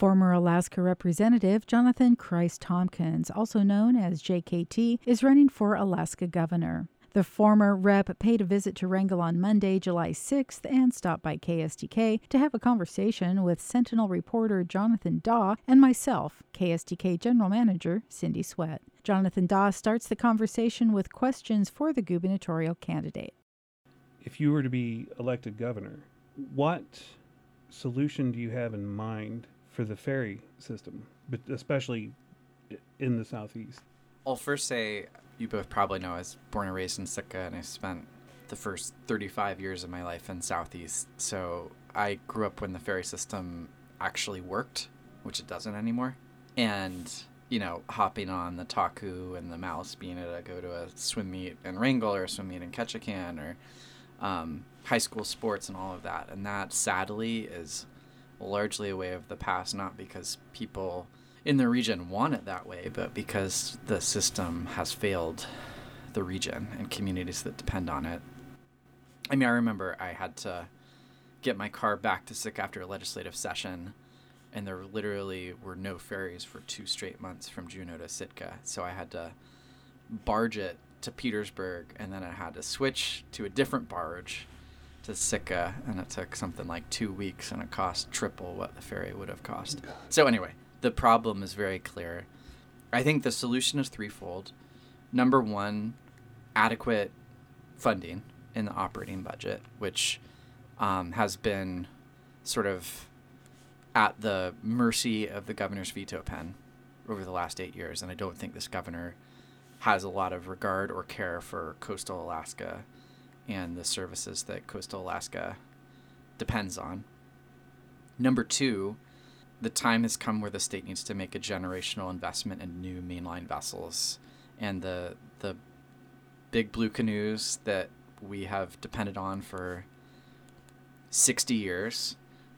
Former Alaska Representative Jonathan Christ Tompkins, also known as JKT, is running for Alaska governor. The former rep paid a visit to Wrangell on Monday, July 6th, and stopped by KSTK to have a conversation with Sentinel reporter Jonathan Daw and myself, KSTK General Manager Cindy Sweat. Jonathan Daw starts the conversation with questions for the gubernatorial candidate. If you were to be elected governor, what solution do you have in mind for the ferry system, but especially in the Southeast? I'll first say, you both probably know I was born and raised in Sitka, and I spent the first 35 years of my life in Southeast. So I grew up when the ferry system actually worked, which it doesn't anymore. And, hopping on the Taku and the Mouse, being able to go to a swim meet in Wrangell or a swim meet in Ketchikan or high school sports and all of that. And that, sadly, is largely a way of the past, not because people in the region want it that way, but because the system has failed the region and communities that depend on it. I remember I had to get my car back to Sitka after a legislative session, and there literally were no ferries for 2 straight months from Juneau to Sitka. So I had to barge it to Petersburg, and then I had to switch to a different barge to Sitka, and it took something like 2 weeks, and it cost triple what the ferry would have cost. So anyway, the problem is very clear. I think the solution is threefold. Number one, adequate funding in the operating budget, which has been sort of at the mercy of the governor's veto pen over the last 8 years, and I don't think this governor has a lot of regard or care for coastal Alaska and the services that coastal Alaska depends on. Number two, the time has come where the state needs to make a generational investment in new mainline vessels. And the big blue canoes that we have depended on for 60 years,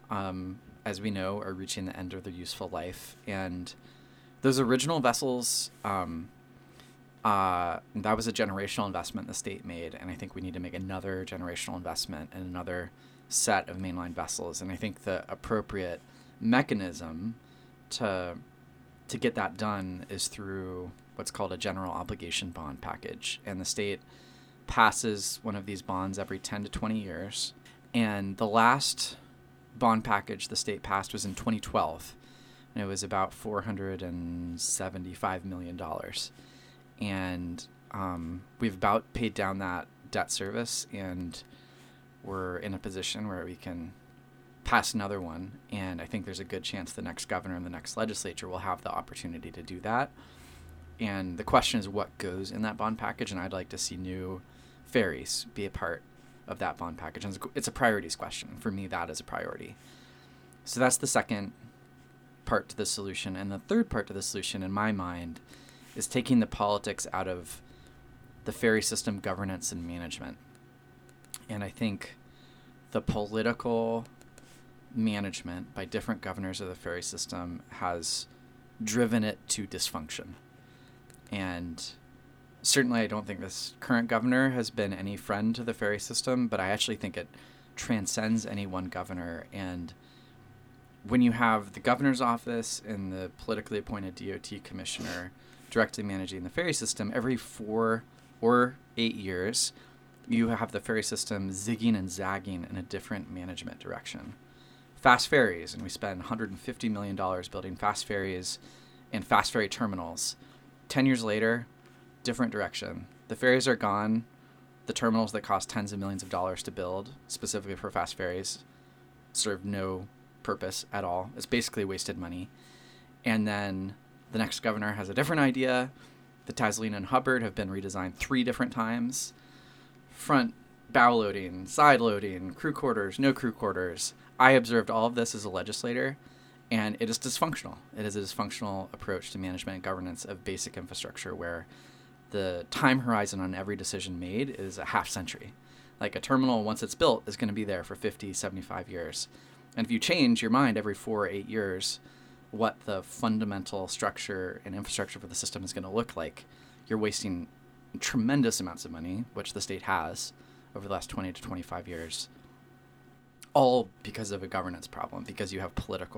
as we know, are reaching the end of their useful life. And those original vessels, that was a generational investment the state made, and I think we need to make another generational investment in another set of mainline vessels. And I think the appropriate mechanism to get that done is through what's called a general obligation bond package. And the state passes one of these bonds every 10 to 20 years. And the last bond package the state passed was in 2012, and it was about $475 million. And we've about paid down that debt service, and we're in a position where we can pass another one. And I think there's a good chance the next governor and the next legislature will have the opportunity to do that. And the question is what goes in that bond package, and I'd like to see new ferries be a part of that bond package. And it's a priorities question. For me, that is a priority. So that's the second part to the solution. And the third part to the solution, in my mind, is taking the politics out of the ferry system governance and management. And I think the political management by different governors of the ferry system has driven it to dysfunction. And certainly I don't think this current governor has been any friend to the ferry system, but I actually think it transcends any one governor. And when you have the governor's office and the politically appointed DOT commissioner directly managing the ferry system, every 4 or 8 years, you have the ferry system zigging and zagging in a different management direction. Fast ferries, and we spend $150 million building fast ferries and fast ferry terminals. 10 years later, different direction. The ferries are gone. The terminals that cost tens of millions of dollars to build, specifically for fast ferries, serve no purpose at all. It's basically wasted money. And then the next governor has a different idea. The Taslina and Hubbard have been redesigned 3 different times. Front bow loading, side loading, crew quarters, no crew quarters. I observed all of this as a legislator, and it is dysfunctional. It is a dysfunctional approach to management and governance of basic infrastructure where the time horizon on every decision made is a half century. Like a terminal, once it's built, is going to be there for 50, 75 years. And if you change your mind every 4 or 8 years, what the fundamental structure and infrastructure for the system is going to look like, you're wasting tremendous amounts of money, which the state has over the last 20 to 25 years, all because of a governance problem, because you have political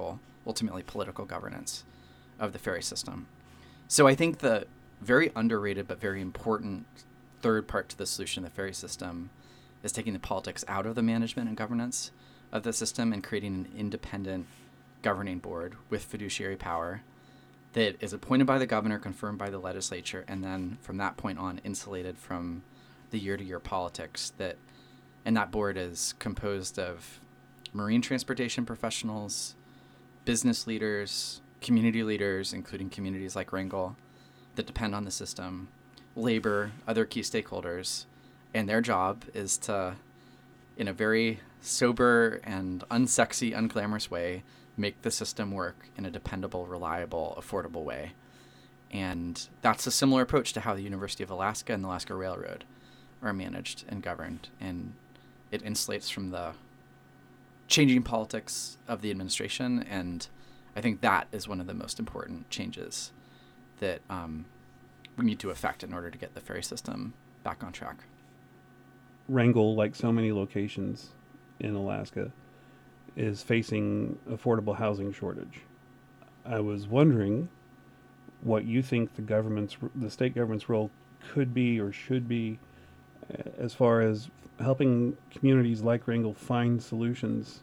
ultimately political governance of the ferry system. So I think the very underrated but very important third part to the solution of the ferry system is taking the politics out of the management and governance of the system and creating an independent governing board with fiduciary power that is appointed by the governor, confirmed by the legislature, and then from that point on insulated from the year-to-year politics. And that board is composed of marine transportation professionals, business leaders, community leaders, including communities like Wrangell that depend on the system, labor, other key stakeholders, and their job is to, in a very sober and unsexy, unglamorous way, make the system work in a dependable, reliable, affordable way. And that's a similar approach to how the University of Alaska and the Alaska Railroad are managed and governed. And it insulates from the changing politics of the administration. And I think that is one of the most important changes that we need to effect in order to get the ferry system back on track. Wrangell, like so many locations in Alaska, is facing affordable housing shortage. I was wondering what you think the state government's role could be or should be as far as helping communities like Wrangell find solutions.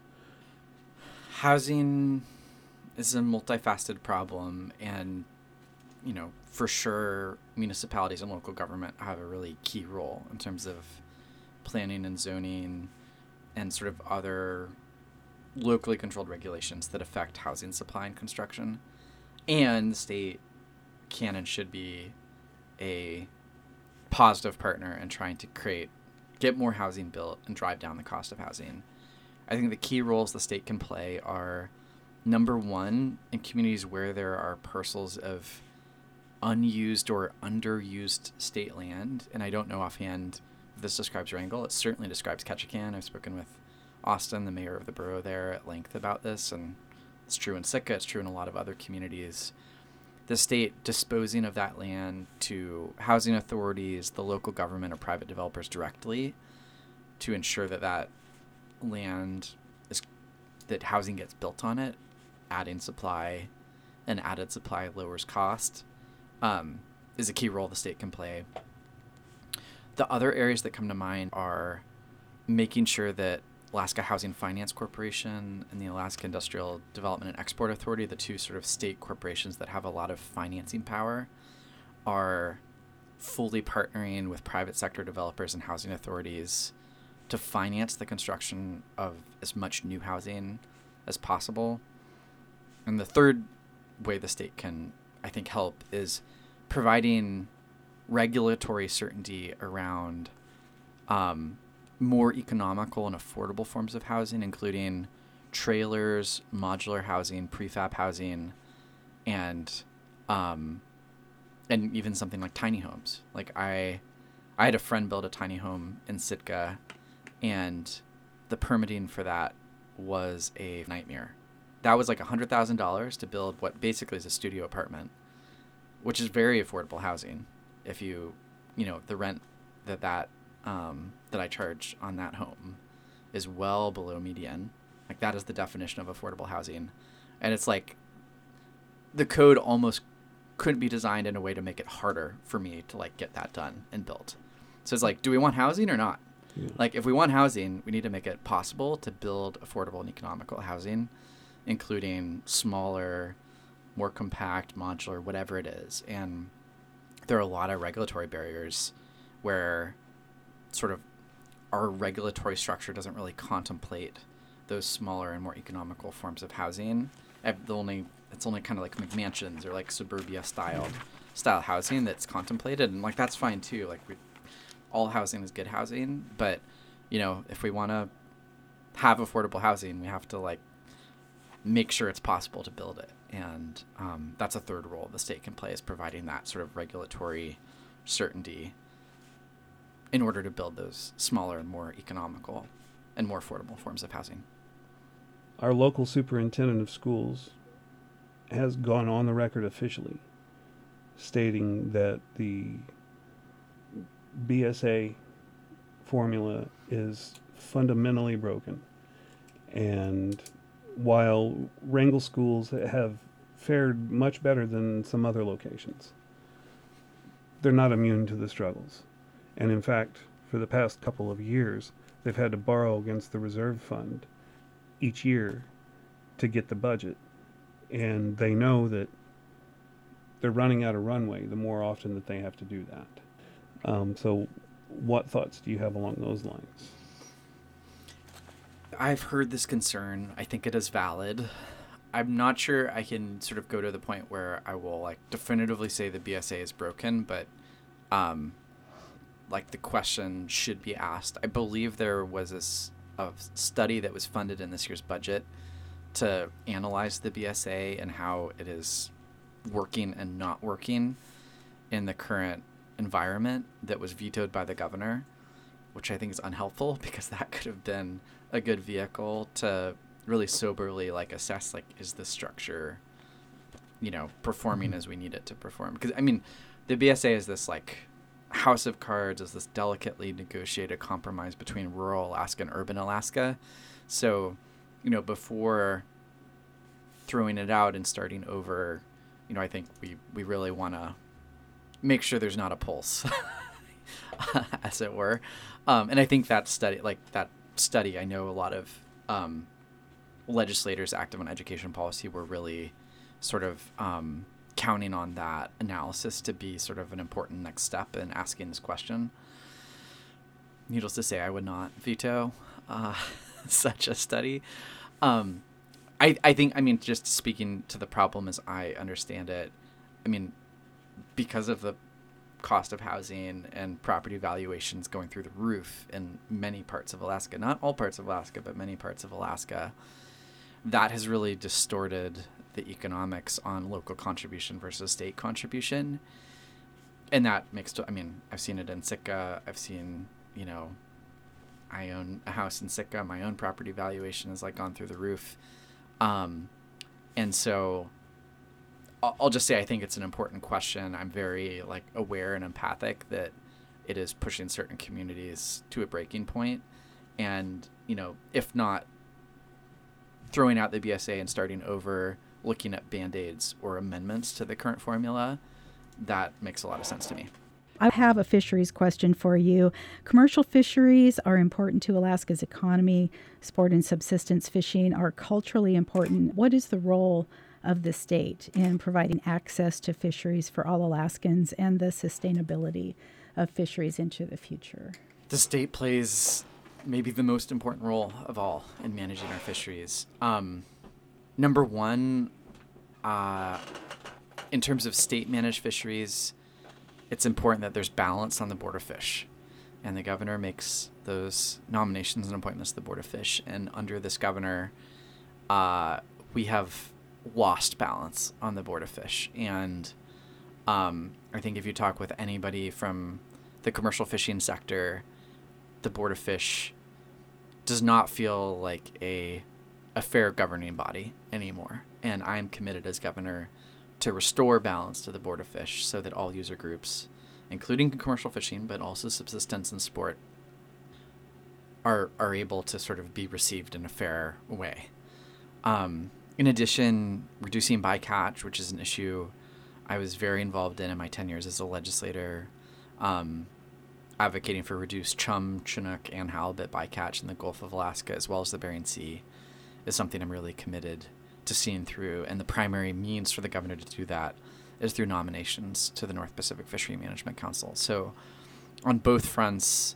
Housing is a multifaceted problem, and for sure municipalities and local government have a really key role in terms of planning and zoning and sort of other locally controlled regulations that affect housing supply and construction. And the state can and should be a positive partner in trying to get more housing built and drive down the cost of housing. I think the key roles the state can play are, number one, in communities where there are parcels of unused or underused state land. And I don't know offhand if this describes Wrangell. It certainly describes Ketchikan. I've spoken with Austin, the mayor of the borough there, at length about this, and it's true in Sitka, it's true in a lot of other communities. The state disposing of that land to housing authorities, the local government, or private developers directly to ensure that land that housing gets built on it, adding supply, and added supply lowers cost, is a key role the state can play. The other areas that come to mind are making sure that Alaska Housing Finance Corporation and the Alaska Industrial Development and Export Authority, the two sort of state corporations that have a lot of financing power, are fully partnering with private sector developers and housing authorities to finance the construction of as much new housing as possible. And the third way the state can, I think, help is providing regulatory certainty around more economical and affordable forms of housing, including trailers, modular housing, prefab housing, and even something like tiny homes. Like I had a friend build a tiny home in Sitka, and the permitting for that was a nightmare. That was like $100,000 to build what basically is a studio apartment, which is very affordable housing. If the rent that I charge on that home is well below median. Like, that is the definition of affordable housing. And it's like the code almost couldn't be designed in a way to make it harder for me to like get that done and built. So it's like, do we want housing or not? Yeah. Like, if we want housing, we need to make it possible to build affordable and economical housing, including smaller, more compact, modular, whatever it is. And there are a lot of regulatory barriers where sort of our regulatory structure doesn't really contemplate those smaller and more economical forms of housing. It's only kind of like McMansions or like suburbia style housing that's contemplated, and like that's fine too. Like, all housing is good housing, but if we want to have affordable housing, we have to like make sure it's possible to build it. And that's a third role the state can play, is providing that sort of regulatory certainty in order to build those smaller and more economical and more affordable forms of housing. Our local superintendent of schools has gone on the record officially stating that the BSA formula is fundamentally broken, and while Wrangell schools have fared much better than some other locations, they're not immune to the struggles. And in fact, for the past couple of years, they've had to borrow against the reserve fund each year to get the budget. And they know that they're running out of runway the more often that they have to do that. So what thoughts do you have along those lines? I've heard this concern. I think it is valid. I'm not sure I can sort of go to the point where I will like definitively say the BSA is broken, but like the question should be asked. I believe there was a study that was funded in this year's budget to analyze the BSA and how it is working and not working in the current environment that was vetoed by the governor, which I think is unhelpful because that could have been a good vehicle to really soberly like assess like, is the structure, performing as we need it to perform? Because I mean, the BSA is this like house of cards, is this delicately negotiated compromise between rural Alaska and urban Alaska. So, before throwing it out and starting over, I think we really want to make sure there's not a pulse, as it were. And I think that study, I know a lot of legislators active on education policy were really sort of counting on that analysis to be sort of an important next step in asking this question. Needless to say, I would not veto such a study. I think, just speaking to the problem as I understand it, because of the cost of housing and property valuations going through the roof in many parts of Alaska, not all parts of Alaska, but many parts of Alaska, that has really distorted the economics on local contribution versus state contribution. And that makes, I've seen it in Sitka. I've seen, I own a house in Sitka. My own property valuation has gone through the roof. And so I'll just say I think it's an important question. I'm very aware and empathic that it is pushing certain communities to a breaking point. And, if not throwing out the BSA and starting over, looking at Band-Aids or amendments to the current formula, that makes a lot of sense to me. I have a fisheries question for you. Commercial fisheries are important to Alaska's economy. Sport and subsistence fishing are culturally important. What is the role of the state in providing access to fisheries for all Alaskans and the sustainability of fisheries into the future? The state plays maybe the most important role of all in managing our fisheries. Number one, in terms of state-managed fisheries, it's important that there's balance on the Board of Fish. And the governor makes those nominations and appointments to the Board of Fish. And under this governor, we have lost balance on the Board of Fish. And I think if you talk with anybody from the commercial fishing sector, the Board of Fish does not feel like a fair governing body anymore. And I'm committed as governor to restore balance to the Board of Fish so that all user groups, including commercial fishing, but also subsistence and sport, are able to sort of be received in a fair way. In addition, reducing bycatch, which is an issue I was very involved in my 10 years as a legislator, advocating for reduced chum, chinook, and halibut bycatch in the Gulf of Alaska, as well as the Bering Sea, is something I'm really committed to seeing through. And the primary means for the governor to do that is through nominations to the North Pacific Fishery Management Council. So on both fronts,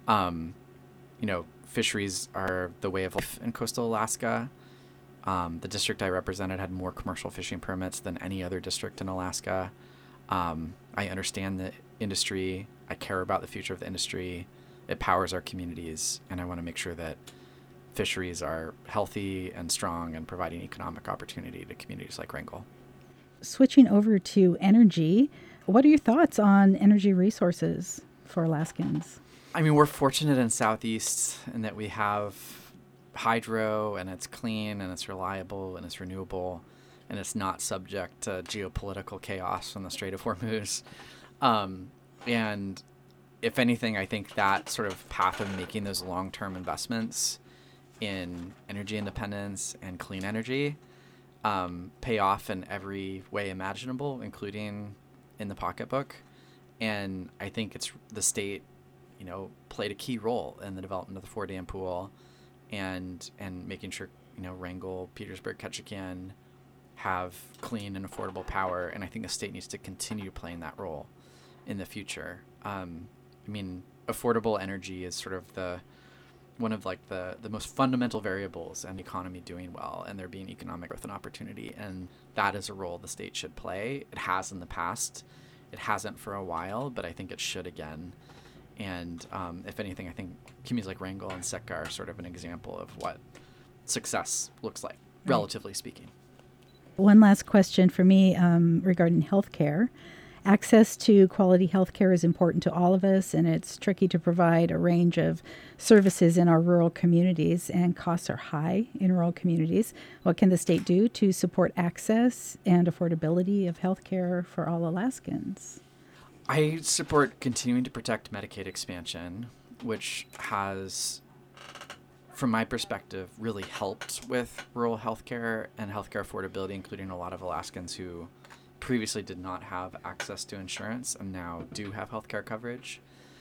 fisheries are the way of life in coastal Alaska. The district I represented had more commercial fishing permits than any other district in Alaska. I understand the industry. I care about the future of the industry. It powers our communities, and I want to make sure that fisheries are healthy and strong and providing economic opportunity to communities like Wrangell. Switching over to energy, what are your thoughts on energy resources for Alaskans? We're fortunate in Southeast in that we have hydro, and it's clean, and it's reliable, and it's renewable, and it's not subject to geopolitical chaos from the Strait of Hormuz. And if anything, I think that sort of path of making those long-term investments in energy independence and clean energy pay off in every way imaginable, including in the pocketbook. And I think it's the state, played a key role in the development of the Fore Dam Pool and making sure, Wrangell, Petersburg, Ketchikan have clean and affordable power. And I think the state needs to continue playing that role in the future. Affordable energy is sort of one of the most fundamental variables in the economy doing well and there being economic growth and opportunity. And that is a role the state should play. It has in the past. It hasn't for a while, but I think it should again. And if anything, I think communities like Wrangell and Sitka are sort of an example of what success looks like, relatively speaking. One last question for me regarding healthcare. Access to quality healthcare is important to all of us, and it's tricky to provide a range of services in our rural communities, and costs are high in rural communities. What can the state do to support access and affordability of healthcare for all Alaskans? I support continuing to protect Medicaid expansion, which has, from my perspective, really helped with rural healthcare and healthcare affordability, including a lot of Alaskans who previously did not have access to insurance and now do have healthcare coverage.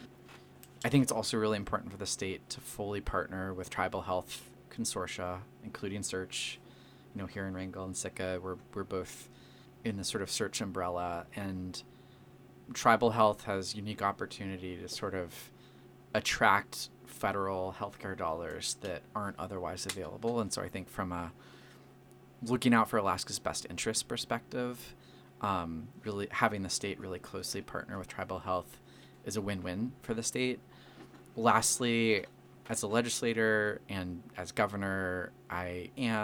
I think it's also really important for the state to fully partner with tribal health consortia, including SEARCH. Here in Wrangell and Sitka, we're both in the sort of SEARCH umbrella, and tribal health has unique opportunity to sort of attract federal healthcare dollars that aren't otherwise available. And so I think from a looking out for Alaska's best interest perspective, really having the state really closely partner with tribal health is a win-win for the state. Lastly, as a legislator and as governor, I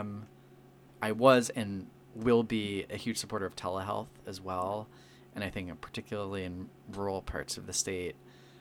was and will be a huge supporter of telehealth as well. And I think particularly in rural parts of the state,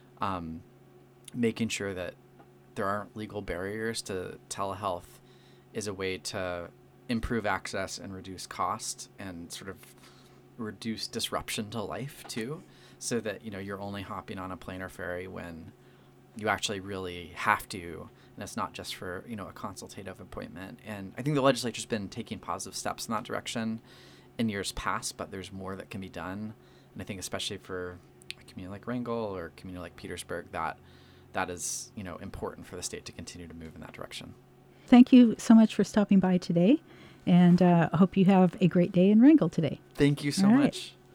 making sure that there aren't legal barriers to telehealth is a way to improve access and reduce cost and sort of reduce disruption to life too, so that you're only hopping on a plane or ferry when you actually really have to, and it's not just for a consultative appointment. And I think the legislature's been taking positive steps in that direction in years past, but there's more that can be done. And I think especially for a community like Wrangell or a community like Petersburg, that is important for the state to continue to move in that direction. Thank you so much for stopping by today. And I hope you have a great day in Wrangell today. Thank you so much.